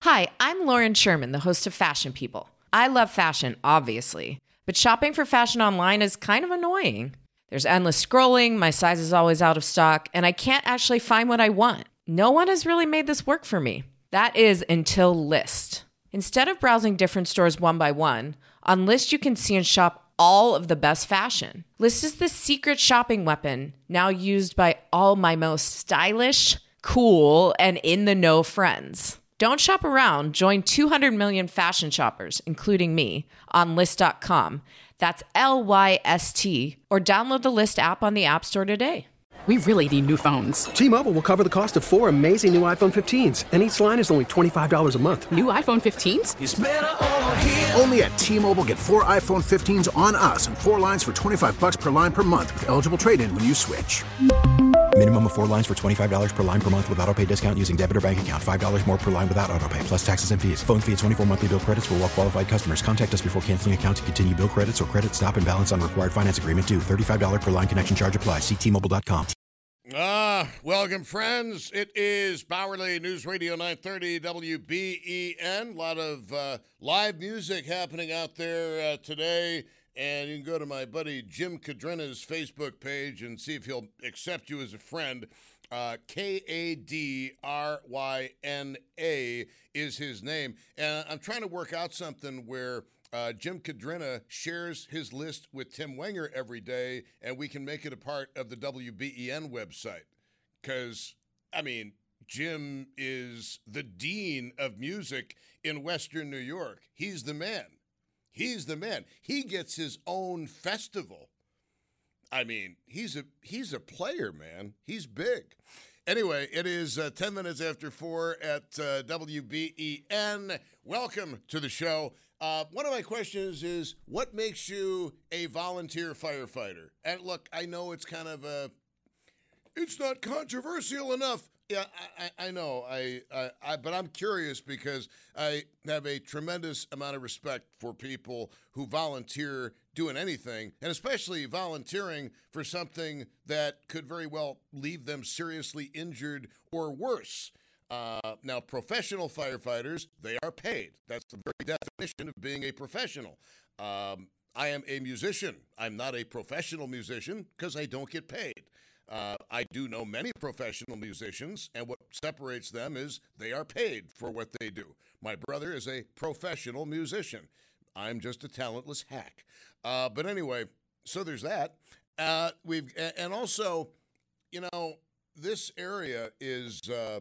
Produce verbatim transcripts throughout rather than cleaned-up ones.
Hi, I'm Lauren Sherman, the host of Fashion People. I love fashion, obviously, but shopping for fashion online is kind of annoying. There's endless scrolling, my size is always out of stock, and I can't actually find what I want. No one has really made this work for me. That is until Lyst. Instead of browsing different stores one by one, on Lyst you can see and shop all of the best fashion. Lyst is the secret shopping weapon, now used by all my most stylish, cool, and in-the-know friends. Don't shop around. Join two hundred million fashion shoppers, including me, on Lyst dot com. That's L Y S T. Or download the Lyst app on the App Store today. We really need new phones. T-Mobile will cover the cost of four amazing new iPhone fifteens, and each line is only twenty-five dollars a month. New iPhone fifteens? It's better over here. Only at T-Mobile, get four iPhone fifteens on us and four lines for twenty-five bucks per line per month with eligible trade-in when you switch. Minimum of four lines for twenty-five dollars per line per month with autopay discount using debit or bank account. five dollars more per line without autopay, plus taxes and fees. Phone fee at twenty-four monthly bill credits for well-qualified customers. Contact us before canceling account to continue bill credits or credit stop and balance on required finance agreement due. thirty-five dollars per line connection charge applies. See T Mobile dot com. Ah, welcome, friends. It is Bowerly News Radio nine thirty W B E N. A lot of uh, live music happening out there uh, today. And you can go to my buddy Jim Cadrena's Facebook page and see if he'll accept you as a friend. Uh, K A D R Y N A is his name. And I'm trying to work out something where uh, Jim Cadrena shares his list with Tim Wenger every day, and we can make it a part of the W B E N website. Because, I mean, Jim is the dean of music in Western New York. He's the man. He's the man. He gets his own festival. I mean, he's a he's a player, man. He's big. Anyway, it is uh, ten minutes after four at uh, W B E N. Welcome to the show. Uh, one of my questions is, what makes you a volunteer firefighter? And look, I know it's kind of a, it's not controversial enough. Yeah, I, I know, I, I, I, but I'm curious because I have a tremendous amount of respect for people who volunteer doing anything, and especially volunteering for something that could very well leave them seriously injured or worse. Uh, now, professional firefighters, they are paid. That's the very definition of being a professional. Um, I am a musician. I'm not a professional musician because I don't get paid. Uh, I do know many professional musicians, and what separates them is they are paid for what they do. My brother is a professional musician. I'm just a talentless hack. Uh, but anyway, so there's that. Uh, we've and also, you know, this area is. Uh,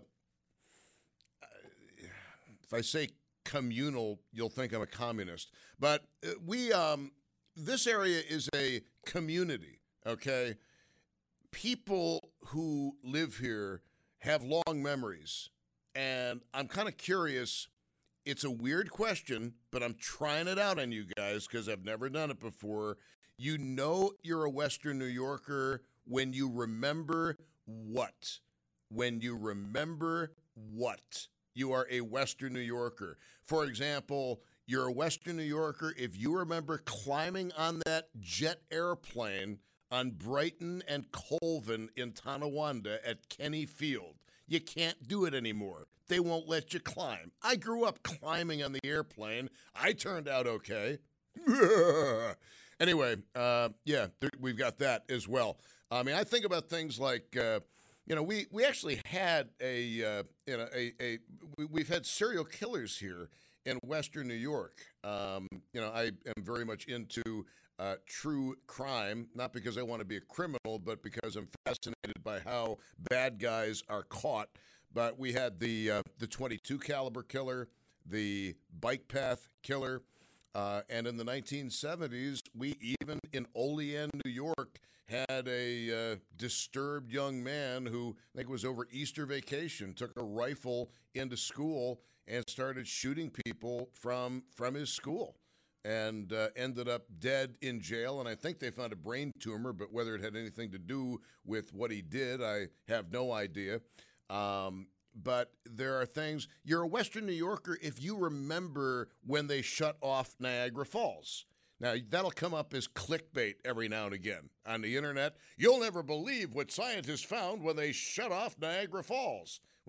if I say communal, you'll think I'm a communist. But we, um, this area is a community. Okay. People who live here have long memories, and I'm kind of curious. It's a weird question, but I'm trying it out on you guys because I've never done it before. You know you're a Western New Yorker when you remember what? When you remember what? You are a Western New Yorker. For example, you're a Western New Yorker if you remember climbing on that jet airplane on Brighton and Colvin in Tonawanda at Kenny Field. You can't do it anymore. They won't let you climb. I grew up climbing on the airplane. I turned out okay. Anyway, uh, yeah, th- we've got that as well. I mean, I think about things like, uh, you know, we, we actually had a, uh, you know, a, a we, we've had serial killers here in Western New York. Um, you know, I am very much into Uh, true crime, not because I want to be a criminal, but because I'm fascinated by how bad guys are caught. But we had the uh, the twenty-two caliber killer, the bike path killer, uh, and in the nineteen seventies, we even in Olean, New York, had a uh, disturbed young man who I think was over Easter vacation, took a rifle into school and started shooting people from from his school. And uh, ended up dead in jail. And I think they found a brain tumor, but whether it had anything to do with what he did, I have no idea. Um, but there are things. You're a Western New Yorker if you remember when they shut off Niagara Falls. Now, that'll come up as clickbait every now and again on the internet. You'll never believe what scientists found when they shut off Niagara Falls.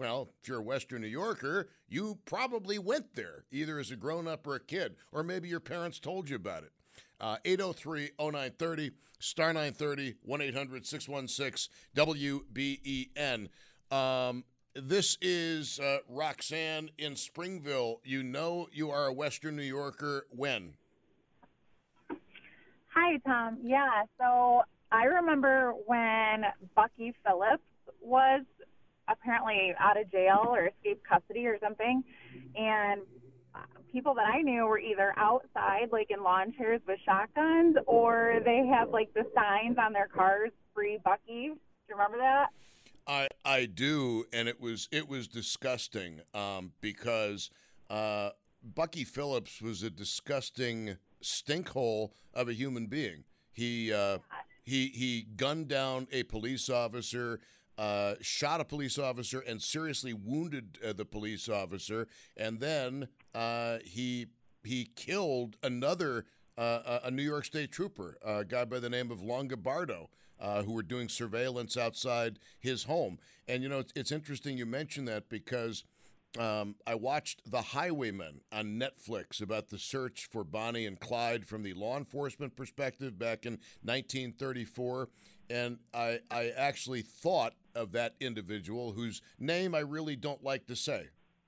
Well, if you're a Western New Yorker, you probably went there, either as a grown-up or a kid, or maybe your parents told you about it. Uh, eight oh three oh nine thirty, star nine thirty, one eight hundred six one six W B E N. Um, this is uh, Roxanne in Springville. You know you are a Western New Yorker when? Hi, Tom. Yeah, so I remember when Bucky Phillips was apparently out of jail or escaped custody or something, and people that I knew were either outside, like in lawn chairs with shotguns, or they had like the signs on their cars, "Free Bucky." Do you remember that? I I do, and it was it was disgusting um, because uh, Bucky Phillips was a disgusting stinkhole of a human being. He uh, he he gunned down a police officer. Uh, shot a police officer and seriously wounded uh, the police officer, and then uh, he he killed another uh, a New York State trooper, a guy by the name of Longobardo, uh, who were doing surveillance outside his home. And you know, it's, it's interesting you mentioned that because um, I watched The Highwaymen on Netflix about the search for Bonnie and Clyde from the law enforcement perspective back in nineteen thirty-four. And I, I actually thought of that individual whose name I really don't like to say.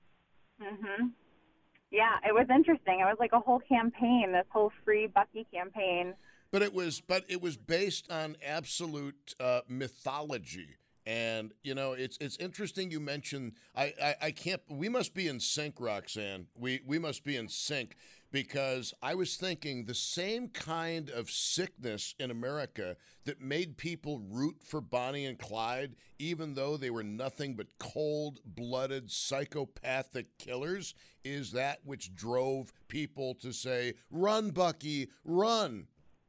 Mm-hmm. Yeah, it was interesting. It was like a whole campaign, this whole Free Bucky campaign. But it was, but it was based on absolute uh, mythology. And, you know, it's it's interesting you mentioned, I, I, I can't, we must be in sync, Roxanne. We, we must be in sync because I was thinking the same kind of sickness in America that made people root for Bonnie and Clyde, even though they were nothing but cold-blooded, psychopathic killers, is that which drove people to say, "Run, Bucky, run."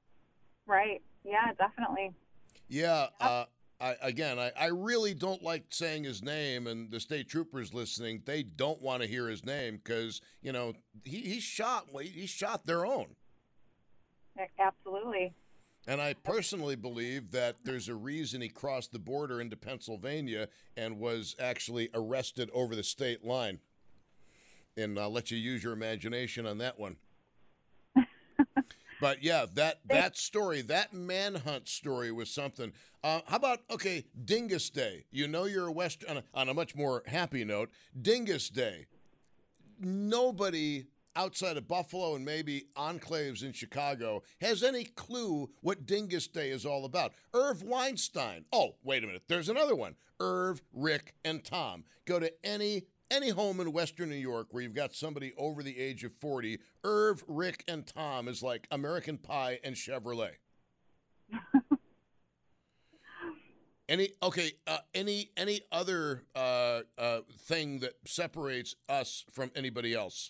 Right. Yeah, definitely. Yeah. Uh, I, again, I, I really don't like saying his name, and the state troopers listening, they don't want to hear his name because, you know, he, he shot he shot their own. Absolutely. And I personally believe that there's a reason he crossed the border into Pennsylvania and was actually arrested over the state line. And I'll let you use your imagination on that one. But, yeah, that that story, that manhunt story was something. Uh, how about, okay, Dingus Day. You know you're a Western, on a, on a much more happy note, Dingus Day. Nobody outside of Buffalo and maybe enclaves in Chicago has any clue what Dingus Day is all about. Irv Weinstein. Oh, wait a minute. There's another one. Irv, Rick, and Tom. Go to any Any home in Western New York where you've got somebody over the age of forty, Irv, Rick, and Tom is like American Pie and Chevrolet. any okay? Uh, any any other uh, uh, thing that separates us from anybody else?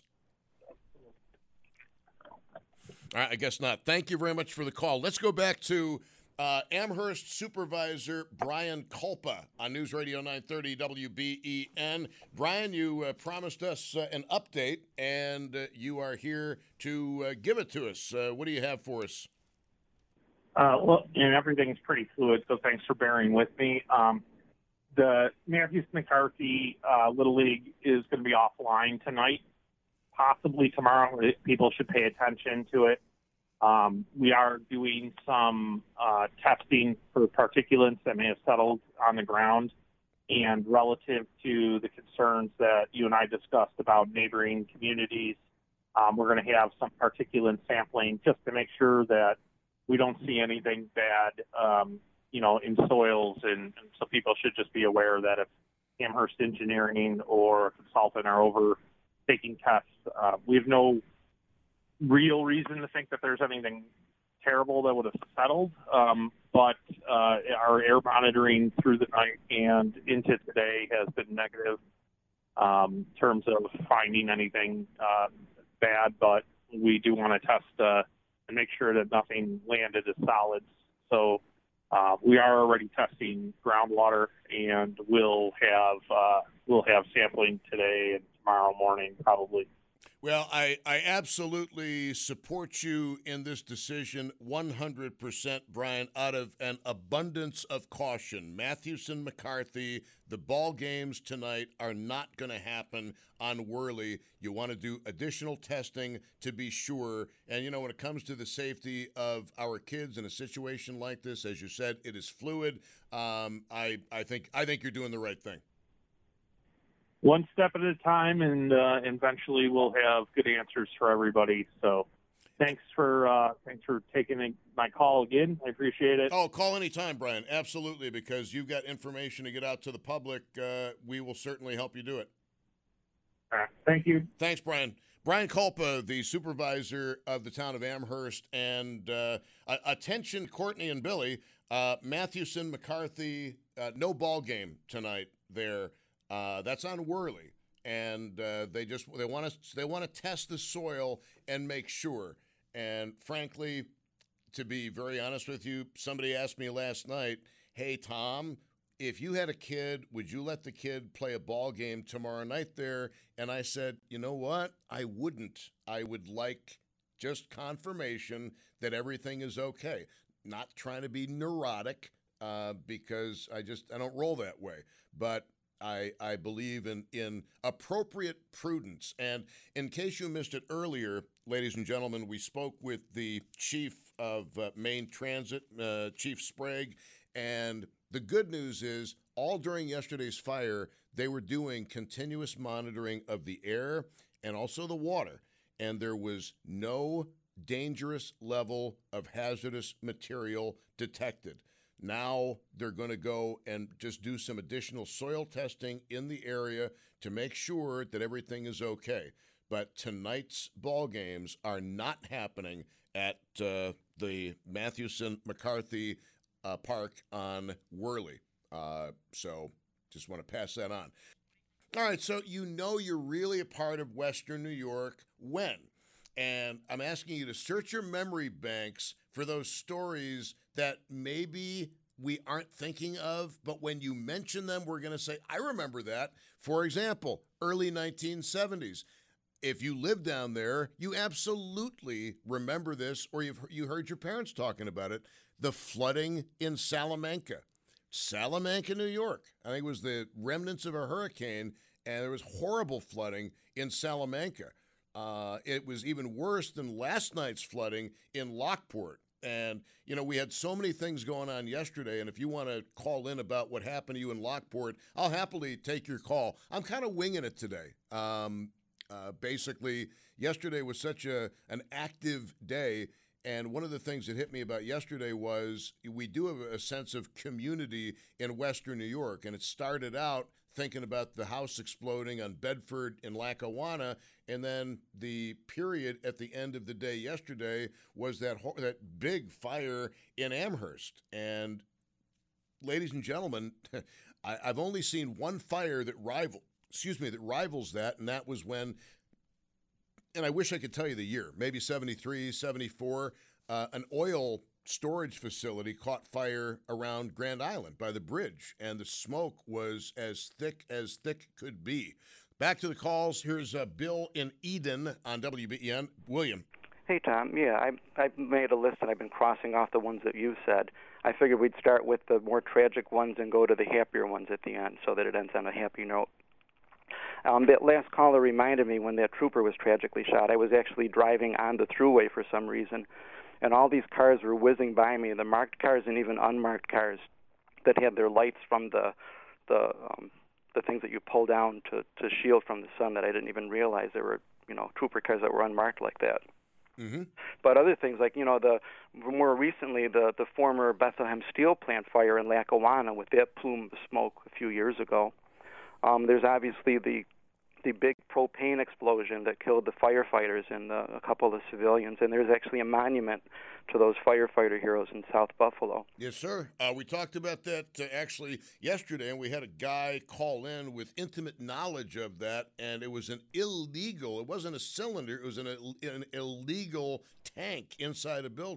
All right, I guess not. Thank you very much for the call. Let's go back to Uh, Amherst Supervisor Brian Kulpa on News Radio nine thirty W B E N. Brian, you uh, promised us uh, an update, and uh, you are here to uh, give it to us. Uh, what do you have for us? Uh, well, you know, everything's pretty fluid, so thanks for bearing with me. Um, the Matthews McCarthy uh, Little League is going to be offline tonight, possibly tomorrow. People should pay attention to it. Um, we are doing some uh, testing for particulates that may have settled on the ground. And relative to the concerns that you and I discussed about neighboring communities, um, we're going to have some particulate sampling just to make sure that we don't see anything bad, um, you know, in soils. And, and so people should just be aware that if Amherst Engineering or a consultant are over taking tests, uh, we have no real reason to think that there's anything terrible that would have settled, um, but uh, our air monitoring through the night and into today has been negative um, in terms of finding anything uh, bad, but we do want to test uh, and make sure that nothing landed as solids. So uh, we are already testing groundwater, and we'll have uh, we'll have sampling today and tomorrow morning probably. Well, I, I absolutely support you in this decision one hundred percent, Brian, out of an abundance of caution. Mathewson McCarthy, the ball games tonight are not going to happen on Worley. You want to do additional testing to be sure. And, you know, when it comes to the safety of our kids in a situation like this, as you said, it is fluid. Um, I, I think I think you're doing the right thing. One step at a time, and uh, eventually we'll have good answers for everybody. So thanks for uh, thanks for taking my call again. I appreciate it. Oh, call anytime, Brian. Absolutely, because you've got information to get out to the public. Uh, we will certainly help you do it. All right. Thank you. Thanks, Brian. Brian Kulpa, the supervisor of the town of Amherst. And uh, attention, Courtney and Billy, uh, Mathewson, McCarthy, uh, no ball game tonight there. Uh, that's on Worley, and uh, they just they want to they want to test the soil and make sure. And frankly, to be very honest with you, somebody asked me last night, "Hey Tom, if you had a kid, would you let the kid play a ball game tomorrow night there?" And I said, "You know what? I wouldn't. I would like just confirmation that everything is okay. Not trying to be neurotic uh, because I just I don't roll that way, but." I, I believe in, in appropriate prudence. And in case you missed it earlier, ladies and gentlemen, we spoke with the chief of uh, Maine Transit, uh, Chief Sprague, and the good news is all during yesterday's fire, they were doing continuous monitoring of the air and also the water, and there was no dangerous level of hazardous material detected. Now they're going to go and just do some additional soil testing in the area to make sure that everything is okay. But tonight's ball games are not happening at uh, the Mathewson McCarthy uh, Park on Worley. Uh, so just want to pass that on. All right, so you know you're really a part of Western New York when? And I'm asking you to search your memory banks for those stories that maybe we aren't thinking of, but when you mention them, we're going to say, I remember that. For example, early nineteen seventies. If you live down there, you absolutely remember this, or you've you heard your parents talking about it, the flooding in Salamanca. Salamanca, New York. I think it was the remnants of a hurricane, and there was horrible flooding in Salamanca. Uh, it was even worse than last night's flooding in Lockport. And, you know, we had so many things going on yesterday, and if you want to call in about what happened to you in Lockport, I'll happily take your call. I'm kind of winging it today. Um, uh, basically, yesterday was such a an active day, and one of the things that hit me about yesterday was we do have a sense of community in Western New York, and it started out thinking about the house exploding on Bedford in Lackawanna, and then the period at the end of the day yesterday was that that big fire in Amherst. And ladies and gentlemen, I, I've only seen one fire that rival, excuse me, that rivals that, and that was when, and I wish I could tell you the year, maybe seventy-three, seventy-four, uh, an oil storage facility caught fire around Grand Island by the bridge, and the smoke was as thick as thick could be. Back to the calls. Here's uh, Bill in Eden on W B E N. William. Hey, Tom. Yeah, I I made a list and I've been crossing off the ones that you said. I figured we'd start with the more tragic ones and go to the happier ones at the end so that it ends on a happy note. Um, that last caller reminded me when that trooper was tragically shot. I was actually driving on the thruway for some reason, and all these cars were whizzing by me, the marked cars and even unmarked cars that had their lights from the the um, the things that you pull down to, to shield from the sun that I didn't even realize there were, you know, trooper cars that were unmarked like that. Mm-hmm. But other things like, you know, the more recently the, the former Bethlehem Steel plant fire in Lackawanna with that plume of smoke a few years ago. Um, there's obviously the the big propane explosion that killed the firefighters and uh, a couple of civilians, and there's actually a monument to those firefighter heroes in South Buffalo. Yes, sir. Uh, we talked about that uh, actually yesterday, and we had a guy call in with intimate knowledge of that, and it was an illegal, it wasn't a cylinder, it was an, an illegal tank inside a building.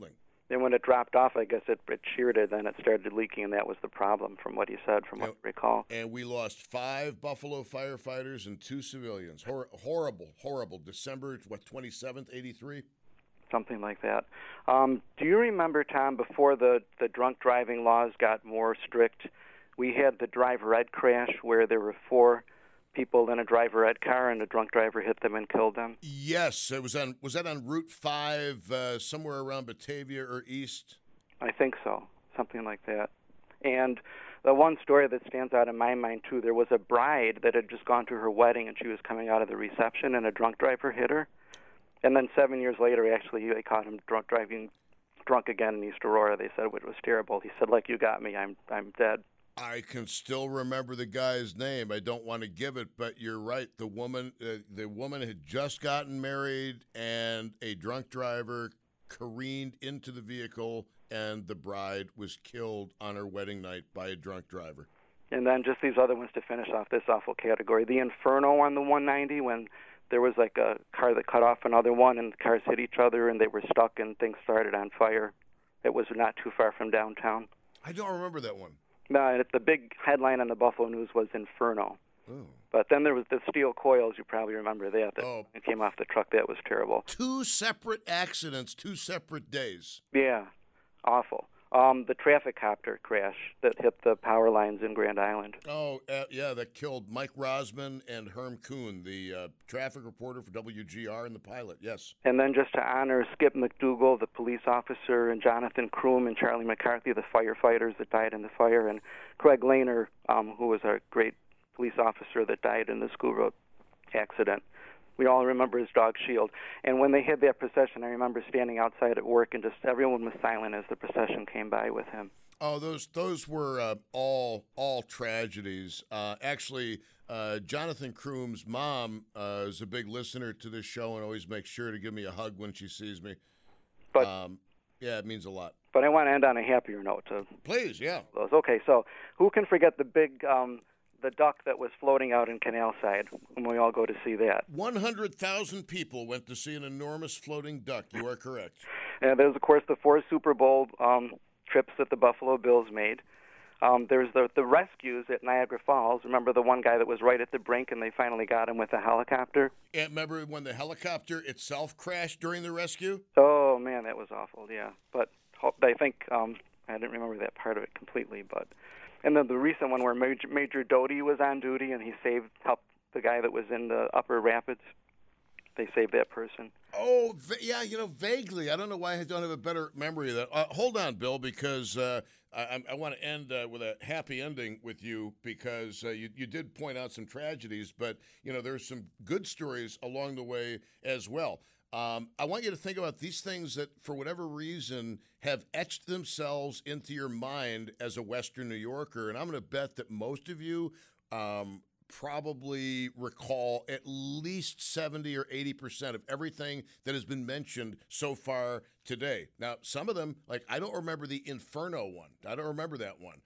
And when it dropped off, I guess it, it sheared it, and it started leaking, and that was the problem, from what he said, from what I recall. And we lost five Buffalo firefighters and two civilians. Hor- horrible, horrible. December, what, twenty-seventh, eighty-three? Something like that. Um, do you remember, Tom, before the, the drunk driving laws got more strict, we had the driver ed crash where there were four people in a driver ed car and a drunk driver hit them and killed them? Yes, it was on. Was that on Route Five, uh, somewhere around Batavia or east? I think so, something like that. And the one story that stands out in my mind too, there was a bride that had just gone to her wedding and she was coming out of the reception and a drunk driver hit her. And then seven years later, actually, they caught him drunk driving, drunk again in East Aurora. They said it was terrible. He said, "Like you got me, I'm I'm dead." I can still remember the guy's name. I don't want to give it, but you're right. The woman, uh, the woman had just gotten married, and a drunk driver careened into the vehicle, and the bride was killed on her wedding night by a drunk driver. And then just these other ones to finish off this awful category. The Inferno on the one ninety, when there was like a car that cut off another one, and the cars hit each other, and they were stuck, and things started on fire. It was not too far from downtown. I don't remember that one. No, the big headline on the Buffalo News was Inferno. Oh. But then there was the steel coils. You probably remember that. That oh. It came off the truck. That was terrible. Two separate accidents, two separate days. Yeah, awful. Um, the traffic copter crash that hit the power lines in Grand Island. Oh, uh, yeah, that killed Mike Rosman and Herm Kuhn, the uh, traffic reporter for W G R and the pilot, yes. And then just to honor Skip McDougall, the police officer, and Jonathan Kroom and Charlie McCarthy, the firefighters that died in the fire, and Craig Lehner, um, who was a great police officer that died in the school road accident. We all remember his dog Shield. And when they had that procession, I remember standing outside at work, and just everyone was silent as the procession came by with him. Oh, those those were uh, all all tragedies. Uh, actually, uh, Jonathan Kroom's mom uh, is a big listener to this show and always makes sure to give me a hug when she sees me. But um, yeah, it means a lot. But I want to end on a happier note. To Please, yeah. Those. Okay, so who can forget the big... Um, the duck that was floating out in Canal Side when we all go to see that. one hundred thousand people went to see an enormous floating duck. You are correct. And there's, of course, the four Super Bowl um, trips that the Buffalo Bills made. Um, there's the, the rescues at Niagara Falls. Remember the one guy that was right at the brink and they finally got him with a helicopter? And remember when the helicopter itself crashed during the rescue? Oh, man, that was awful, yeah. But I think, um, I didn't remember that part of it completely, but... And then the recent one where Major, Major Doty was on duty and he saved, helped the guy that was in the Upper Rapids. They saved that person. Oh, yeah, you know, vaguely. I don't know why I don't have a better memory of that. Uh, hold on, Bill, because uh, I, I want to end uh, with a happy ending with you because uh, you, you did point out some tragedies, but, you know, there's some good stories along the way as well. Um, I want you to think about these things that, for whatever reason, have etched themselves into your mind as a Western New Yorker. And I'm going to bet that most of you um, probably recall at least seventy or eighty percent of everything that has been mentioned so far today. Now, some of them, like I don't remember the Inferno one. I don't remember that one.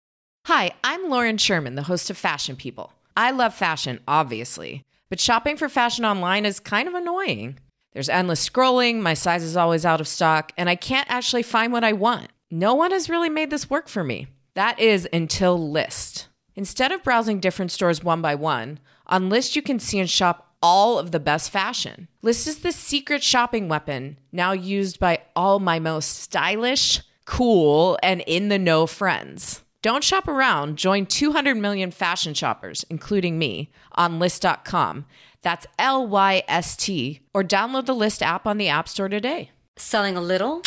Hi, I'm Lauren Sherman, the host of Fashion People. I love fashion, obviously, but shopping for fashion online is kind of annoying. There's endless scrolling, my size is always out of stock, and I can't actually find what I want. No one has really made this work for me. That is until Lyst. Instead of browsing different stores one by one, on Lyst you can see and shop all of the best fashion. Lyst is the secret shopping weapon now used by all my most stylish, cool, and in-the-know friends. Don't shop around. Join two hundred million fashion shoppers, including me, on Lyst dot com. That's L Y S T, or download the Lyst app on the App Store today. Selling a little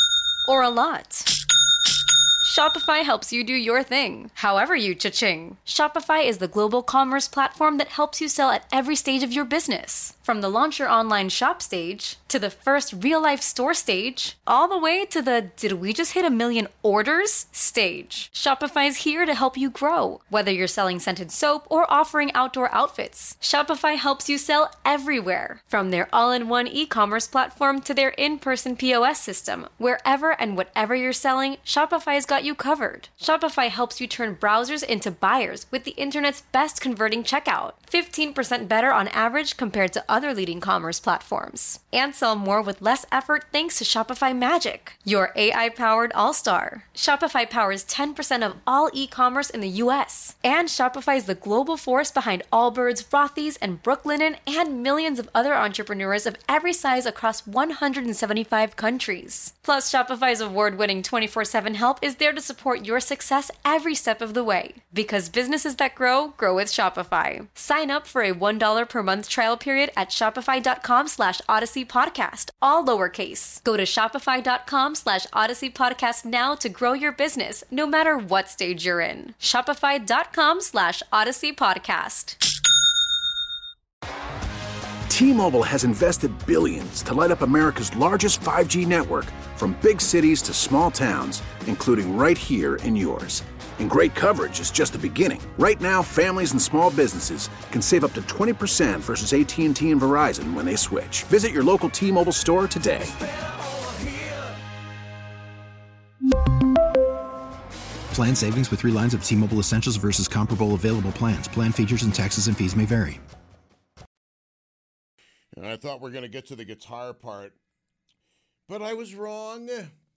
or a lot? Shopify helps you do your thing, however you cha-ching. Shopify is the global commerce platform that helps you sell at every stage of your business. From the launch your online shop stage, to the first real-life store stage, all the way to the did we just hit a million orders stage. Shopify is here to help you grow. Whether you're selling scented soap or offering outdoor outfits, Shopify helps you sell everywhere. From their all-in-one e-commerce platform to their in-person P O S system, wherever and whatever you're selling, Shopify's got got you covered. Shopify helps you turn browsers into buyers with the internet's best converting checkout, fifteen percent better on average compared to other leading commerce platforms. And sell more with less effort thanks to Shopify Magic, your A I-powered all-star. Shopify powers ten percent of all e-commerce in the U S. And Shopify is the global force behind Allbirds, Rothy's, and Brooklinen, and millions of other entrepreneurs of every size across one hundred seventy-five countries. Plus, Shopify's award-winning twenty-four seven help is there to support your success every step of the way. Because businesses that grow, grow with Shopify. Sign up for a one dollar per month trial period at shopify.com slash Odyssey Podcast, all lowercase. Go to shopify.com slash Odyssey Podcast now to grow your business, no matter what stage you're in. Shopify.com slash Odyssey Podcast. T-Mobile has invested billions to light up America's largest five G network, from big cities to small towns, including right here in yours. And great coverage is just the beginning. Right now, families and small businesses can save up to twenty percent versus A T and T and Verizon when they switch. Visit your local T-Mobile store today. Plan savings with three lines of T-Mobile Essentials versus comparable available plans. Plan features and taxes and fees may vary. And I thought we are going to get to the guitar part, but I was wrong.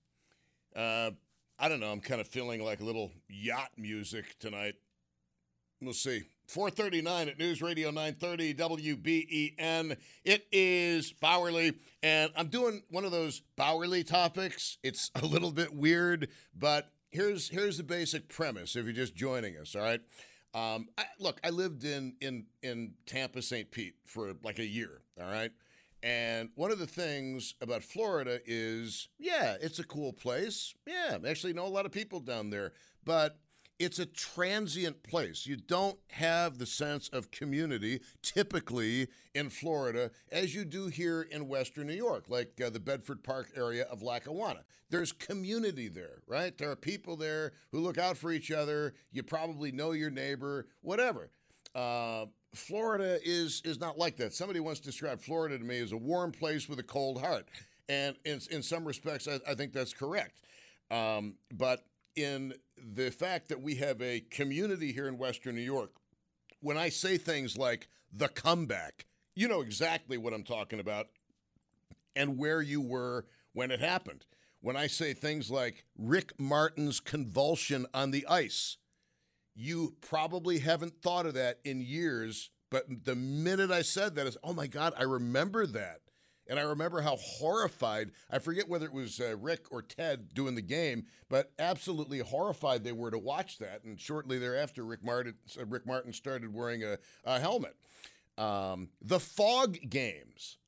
Uh, I don't know. I'm kind of feeling like a little yacht music tonight. We'll see. four thirty-nine at News Radio nine thirty W B E N. It is Bowerly, and I'm doing one of those Bowerly topics. It's a little bit weird, but here's here's the basic premise if you're just joining us, all right? Um, I, look, I lived in, in, in Tampa, Saint Pete for like a year, all right? And one of the things about Florida is, yeah, it's a cool place. Yeah, I actually know a lot of people down there. But it's a transient place. You don't have the sense of community typically in Florida as you do here in Western New York, like uh, the Bedford Park area of Lackawanna. There's community there, right? There are people there who look out for each other. You probably know your neighbor, whatever. Uh, Florida is is not like that. Somebody once described Florida to me as a warm place with a cold heart. And in, in some respects, I, I think that's correct. Um, but in the fact that we have a community here in Western New York, when I say things like the comeback, you know exactly what I'm talking about and where you were when it happened. When I say things like Rick Martin's convulsion on the ice, you probably haven't thought of that in years, but the minute I said that, is, oh my God, I remember that. And I remember how horrified, I forget whether it was uh, Rick or Ted doing the game, but absolutely horrified they were to watch that. And shortly thereafter, Rick Martin, uh, Rick Martin started wearing a, a helmet. Um, the Fog games,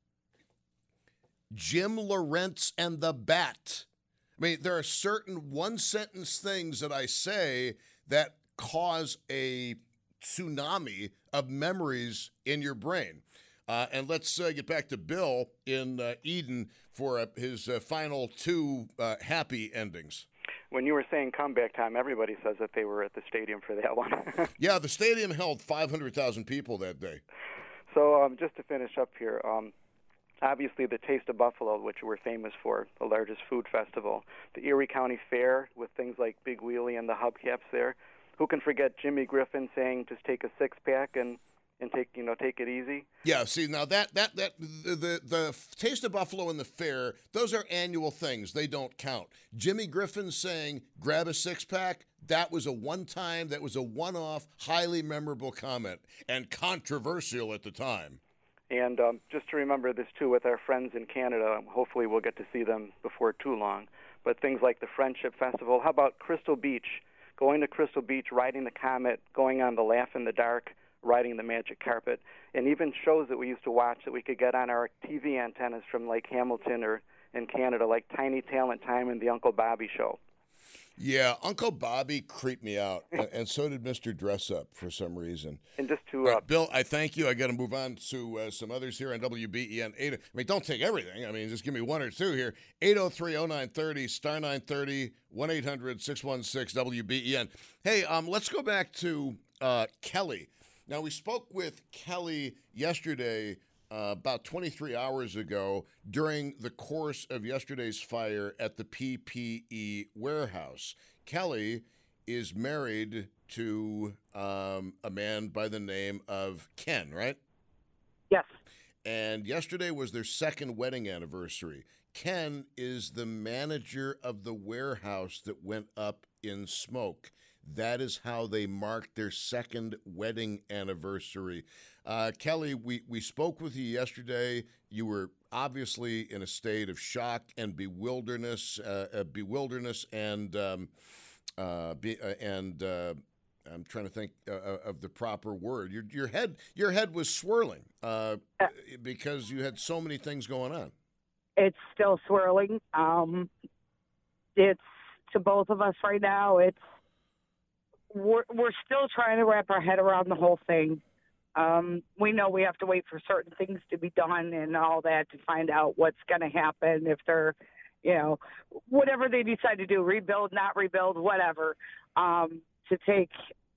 Jim Lawrence and the Bat. I mean, there are certain one-sentence things that I say that cause a tsunami of memories in your brain. Uh, and let's uh, get back to Bill in uh, Eden for uh, his uh, final two uh, happy endings. When you were saying comeback time, everybody says that they were at the stadium for that one. Yeah, the stadium held five hundred thousand people that day. So um, just to finish up here, um, obviously the Taste of Buffalo, which we're famous for, the largest food festival, the Erie County Fair with things like Big Wheelie and the hubcaps there. Who can forget Jimmy Griffin saying, just take a six-pack and and take you know take it easy. Yeah, see now that that that the, the the Taste of Buffalo and the fair, those are annual things. They don't count. Jimmy Griffin saying grab a six pack, that was a one time, that was a one off, highly memorable comment and controversial at the time. And um, just to remember this too, with our friends in Canada, hopefully we'll get to see them before too long. But things like the Friendship Festival. How about Crystal Beach? Going to Crystal Beach, riding the Comet, going on the Laugh in the Dark, riding the Magic Carpet, and even shows that we used to watch that we could get on our T V antennas from like Hamilton or in Canada, like Tiny Talent Time and the Uncle Bobby Show. Yeah, Uncle Bobby creeped me out, and so did Mister Dress Up for some reason. And just to uh, right, Bill, I thank you. I got to move on to uh, some others here on W B E N. Eight, I mean, don't take everything. I mean, just give me one or two here. eight oh three oh nine thirty, star nine thirty, one eight hundred six one six W B E N. Hey, um, let's go back to uh, Kelly. Now, we spoke with Kelly yesterday, uh, about twenty-three hours ago, during the course of yesterday's fire at the P P E warehouse. Kelly is married to um, a man by the name of Ken, right? Yes. And yesterday was their second wedding anniversary. Ken is the manager of the warehouse that went up in smoke. That is how they marked their second wedding anniversary. Uh, Kelly, we, we spoke with you yesterday. You were obviously in a state of shock and bewilderness, uh, uh, bewilderness and um, uh, be, uh, and uh, I'm trying to think uh, of the proper word. Your your head your head was swirling uh, because you had so many things going on. It's still swirling. Um, it's to both of us right now. It's we're we're still trying to wrap our head around the whole thing. Um, we know we have to wait for certain things to be done and all that to find out what's going to happen if they're, you know, whatever they decide to do, rebuild, not rebuild, whatever. Um, to take,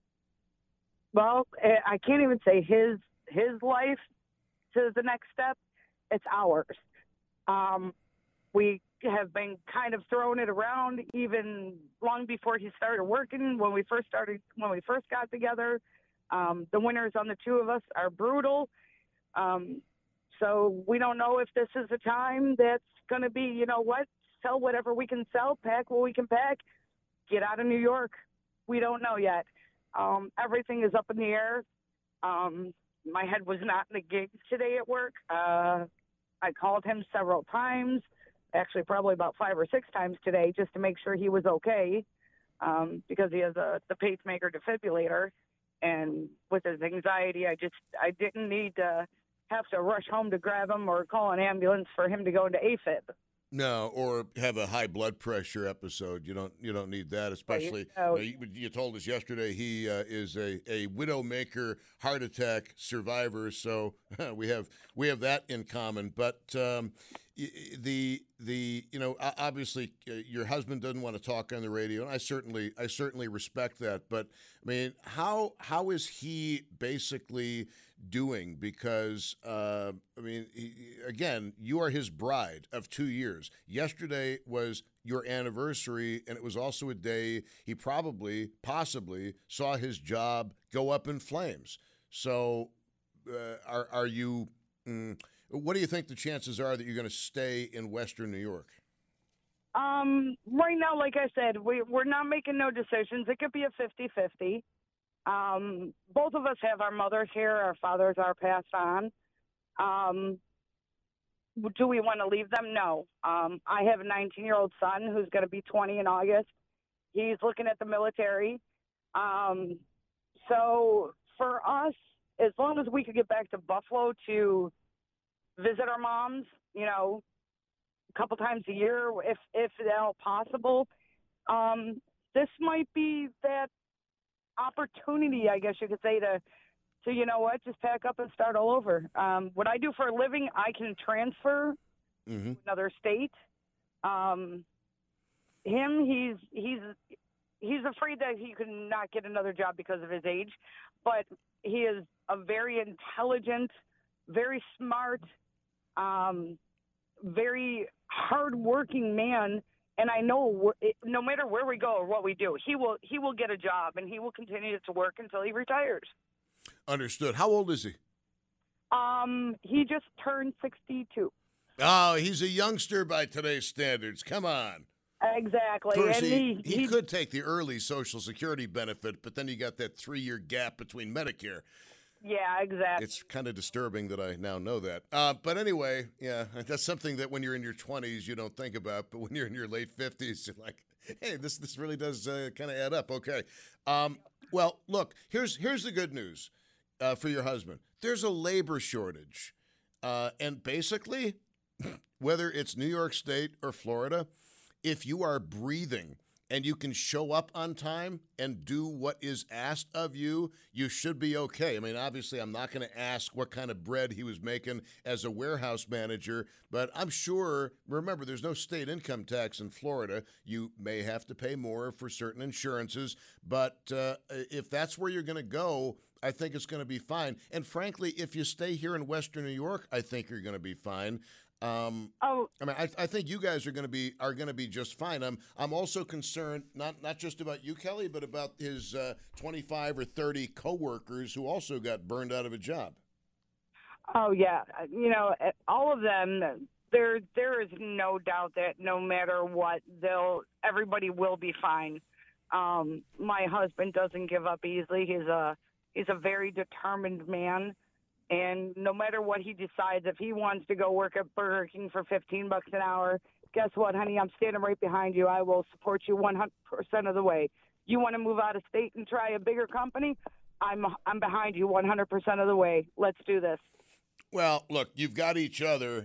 well, I can't even say his his life to the next step. It's ours. Um, we have been kind of throwing it around even long before he started working. When we first started, when we first got together, um, the winters on the two of us are brutal. Um, so we don't know if this is a time that's going to be, you know what, sell whatever we can sell, pack what we can pack, get out of New York. We don't know yet. Um, everything is up in the air. Um, my head was not in the gigs today at work. Uh, I called him several times, actually probably about five or six times today, just to make sure he was okay, um, because he has a the pacemaker defibrillator, and with his anxiety, I just I didn't need to have to rush home to grab him or call an ambulance for him to go into A F I B. No, or have a high blood pressure episode. You don't you don't need that, especially. Oh, you, know, you, you told us yesterday he uh, is a, a widowmaker heart attack survivor, so we have we have that in common. But um, the the you know obviously uh, your husband doesn't want to talk on the radio, and I certainly I certainly respect that. But I mean, how how is he basically doing? Because uh, I mean, he, again, you are his bride of two years. Yesterday was your anniversary, and it was also a day he probably, possibly saw his job go up in flames. So, uh, are are you? Mm, what do you think the chances are that you're going to stay in Western New York? Um, right now, like I said, we we're not making no decisions. It could be a fifty-fifty. Um, both of us have our mothers here. Our fathers are passed on. Um, do we want to leave them? No. Um, I have a nineteen-year-old son who's going to be twenty in August. He's looking at the military. Um, so for us, as long as we could get back to Buffalo to visit our moms, you know, a couple times a year, if if at all possible, um, this might be that opportunity, I guess you could say, to, to you know what, just pack up and start all over. Um, what I do for a living, I can transfer mm-hmm. to another state. Um, him, he's he's he's afraid that he could not get another job because of his age, but he is a very intelligent, very smart, um, very hardworking man. And I know no matter where we go or what we do, he will he will get a job and he will continue to work until he retires. Understood. How old is he? Um, he just turned sixty-two. Oh, he's a youngster by today's standards. Come on. Exactly. Of course, and he, he, he, he could take the early Social Security benefit, but then you got that three-year gap between Medicare. Yeah, exactly. It's kind of disturbing that I now know that. Uh, but anyway, yeah, that's something that when you're in your twenties you don't think about, but when you're in your late fifties, you're like, hey, this this really does uh, kind of add up. Okay. Um, well, look, here's here's the good news uh, for your husband. There's a labor shortage, uh, and basically, whether it's New York State or Florida, if you are breathing and you can show up on time and do what is asked of you, you should be okay. I mean, obviously, I'm not going to ask what kind of bread he was making as a warehouse manager, but I'm sure, remember, there's no state income tax in Florida. You may have to pay more for certain insurances, but uh, if that's where you're going to go, I think it's going to be fine. And frankly, if you stay here in Western New York, I think you're going to be fine. Um, oh, I mean, I, I think you guys are going to be are going to be just fine. I'm I'm also concerned not not just about you, Kelly, but about his uh, twenty-five or thirty coworkers who also got burned out of a job. Oh yeah, you know, all of them. There, there is no doubt that no matter what, they'll everybody will be fine. Um, my husband doesn't give up easily. He's a he's a very determined man, and no matter what he decides, if he wants to go work at Burger King for fifteen bucks an hour, guess what, honey? I'm standing right behind you. I will support you one hundred percent of the way. You want to move out of state and try a bigger company? I'm I'm behind you one hundred percent of the way. Let's do this. Well, look, you've got each other.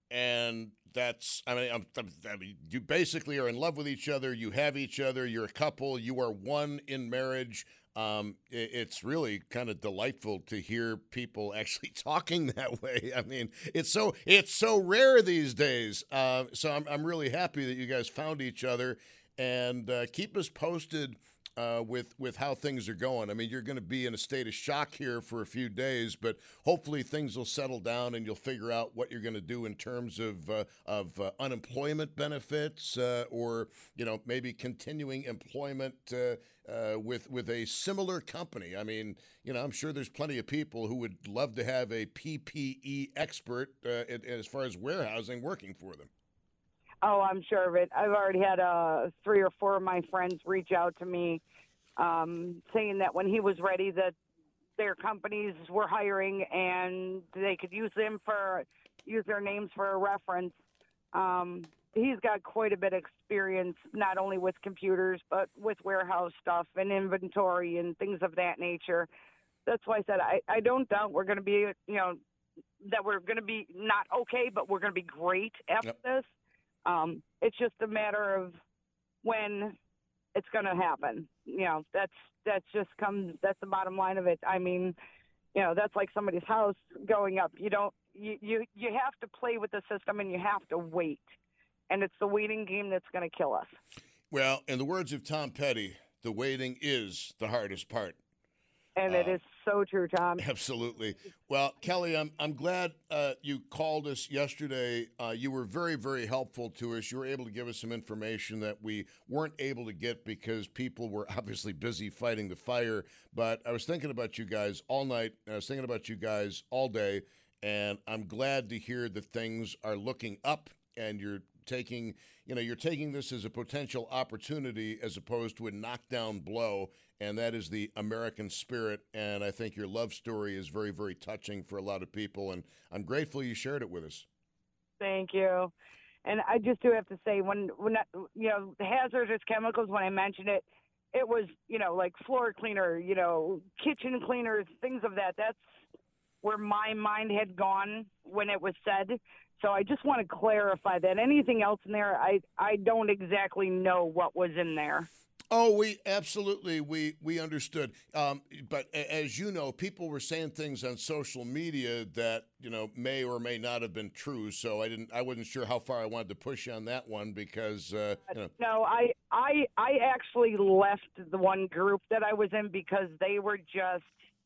And that's, I mean, I'm, I mean, you basically are in love with each other. You have each other. You're a couple. You are one in marriage. Um, it, it's really kind of delightful to hear people actually talking that way. I mean, it's so it's so rare these days. Uh, so I'm I'm really happy that you guys found each other, and uh, keep us posted. Uh, with with how things are going. I mean, you're going to be in a state of shock here for a few days, but hopefully things will settle down and you'll figure out what you're going to do in terms of uh, of uh, unemployment benefits, uh, or you know maybe continuing employment uh, uh, with with a similar company. I mean, you know, I'm sure there's plenty of people who would love to have a P P E expert uh, as far as warehousing working for them. Oh, I'm sure of it. I've already had uh, three or four of my friends reach out to me um, saying that when he was ready that their companies were hiring and they could use them for, use their names for a reference. Um, he's got quite a bit of experience, not only with computers, but with warehouse stuff and inventory and things of that nature. That's why I said I, I don't doubt we're going to be, you know, that we're going to be not okay, but we're going to be great after yep. this. Um, it's just a matter of when it's going to happen. You know, that's that's just comes. That's the bottom line of it. I mean, you know, that's like somebody's house going up. You don't. You you you have to play with the system, and you have to wait. And it's the waiting game that's going to kill us. Well, in the words of Tom Petty, the waiting is the hardest part. And it uh, is so true, Tom. Absolutely. Well, Kelly, I'm I'm glad uh, you called us yesterday. Uh, you were very, very helpful to us. You were able to give us some information that we weren't able to get because people were obviously busy fighting the fire. But I was thinking about you guys all night. I was thinking about you guys all day. And I'm glad to hear that things are looking up and you're taking, you know, you're taking this as a potential opportunity as opposed to a knockdown blow, and that is the American spirit. And I think your love story is very, very touching for a lot of people, and I'm grateful you shared it with us. Thank you. And I just do have to say, when, when I, you know, the hazardous chemicals, when I mentioned it, it was, you know, like floor cleaner, you know, kitchen cleaners, things of that. That's where my mind had gone when it was said. So I just want to clarify that. Anything else in there, I, I don't exactly know what was in there. Oh, we absolutely, we we understood. Um, but as you know, people were saying things on social media that, you know, may or may not have been true. So I didn't, I wasn't sure how far I wanted to push you on that one because, uh, you know. No, I, I, I actually left the one group that I was in because they were just,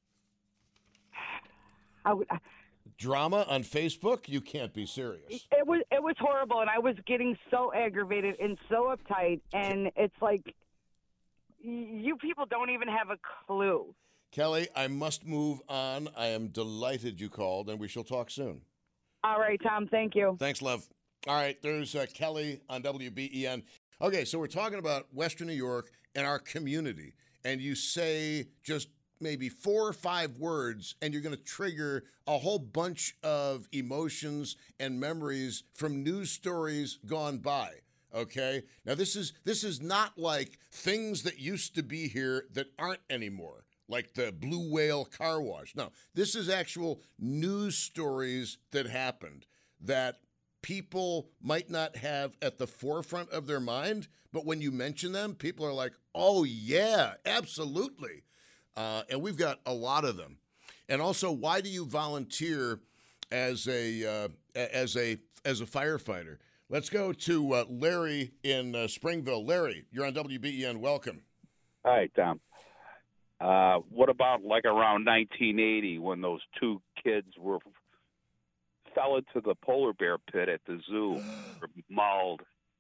I would, drama on Facebook? You can't be serious. It was it was horrible, and I was getting so aggravated and so uptight, and it's like, you people don't even have a clue. Kelly, I must move on. I am delighted you called, and we shall talk soon. All right, Tom. Thank you. Thanks, love. All right, there's uh, Kelly on W B E N. Okay, so we're talking about Western New York and our community, and you say just maybe four or five words, and you're going to trigger a whole bunch of emotions and memories from news stories gone by. Okay? Now, this is this is not like things that used to be here that aren't anymore, like the Blue Whale car wash. No, this is actual news stories that happened that people might not have at the forefront of their mind, but when you mention them, people are like, oh, yeah, absolutely. Uh, and we've got a lot of them. And also, why do you volunteer as a uh, as a as a firefighter? Let's go to uh, Larry in uh, Springville. Larry, you're on W B E N. Welcome. Hi, Tom. Uh, what about like around nineteen eighty when those two kids were fell into the polar bear pit at the zoo, were mauled?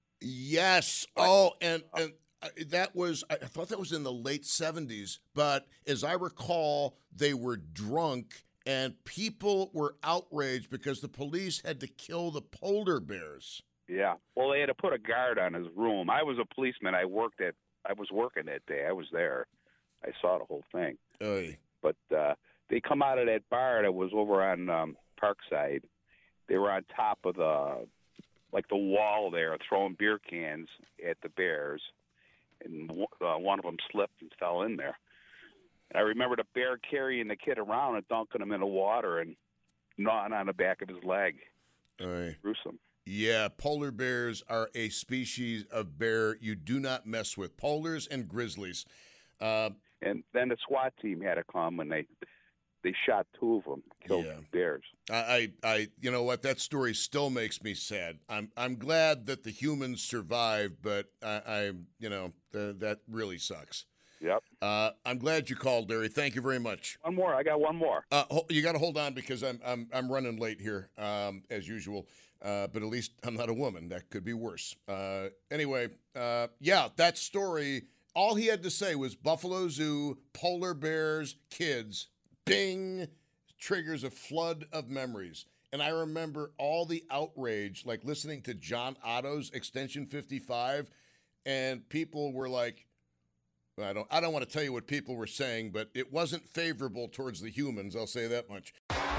Yes. Oh, and and that was I thought that was in the late seventies, but as I recall, they were drunk and people were outraged because the police had to kill the polar bears. Yeah. Well, they had to put a guard on his room. I was a policeman. I worked at I was working that day. I was there. I saw the whole thing. Oy. But uh, they come out of that bar that was over on um, Parkside. They were on top of the, like the wall there, throwing beer cans at the bears, and uh, one of them slipped and fell in there. And I remember the bear carrying the kid around and dunking him in the water and gnawing on the back of his leg. Oy. Gruesome. Yeah, polar bears are a species of bear you do not mess with. Polars and grizzlies. Uh, and then the SWAT team had to come and they they shot two of them, killed yeah. bears. I, I, I, you know what? That story still makes me sad. I'm, I'm glad that the humans survived, but I, I you know, the, that really sucks. Yep. Uh, I'm glad you called, Larry. Thank you very much. One more. I got one more. Uh, ho- you got to hold on because I'm, I'm, I'm running late here, um, as usual. Uh, but at least I'm not a woman. That could be worse. Uh, anyway, uh, yeah, that story. All he had to say was Buffalo Zoo, polar bears, kids. Bing, triggers a flood of memories. And I remember all the outrage, like listening to John Otto's Extension fifty-five, and people were like, I don't, I don't want to tell you what people were saying, but it wasn't favorable towards the humans, I'll say that much.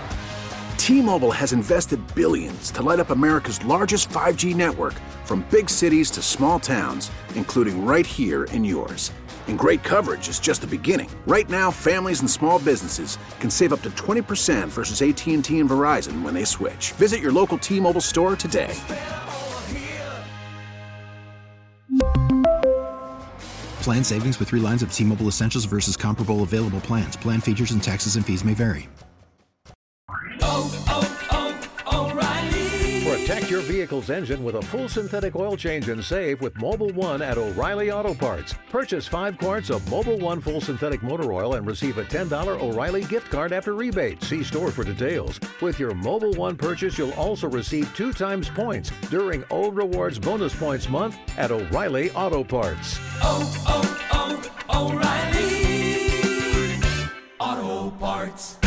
T-Mobile has invested billions to light up America's largest five G network, from big cities to small towns, including right here in yours. And great coverage is just the beginning. Right now, families and small businesses can save up to twenty percent versus A T and T and Verizon when they switch. Visit your local T-Mobile store today. Plan savings with three lines of T-Mobile Essentials versus comparable available plans. Plan features and taxes and fees may vary. Oh, oh, oh, O'Reilly. Protect your vehicle's engine with a full synthetic oil change and save with Mobil one at O'Reilly Auto Parts. Purchase five quarts of Mobil one full synthetic motor oil and receive a ten dollars O'Reilly gift card after rebate. See store for details. With your Mobil one purchase, you'll also receive two times points during O Rewards Bonus Points Month at O'Reilly Auto Parts. Oh, oh, oh, O'Reilly Auto Parts.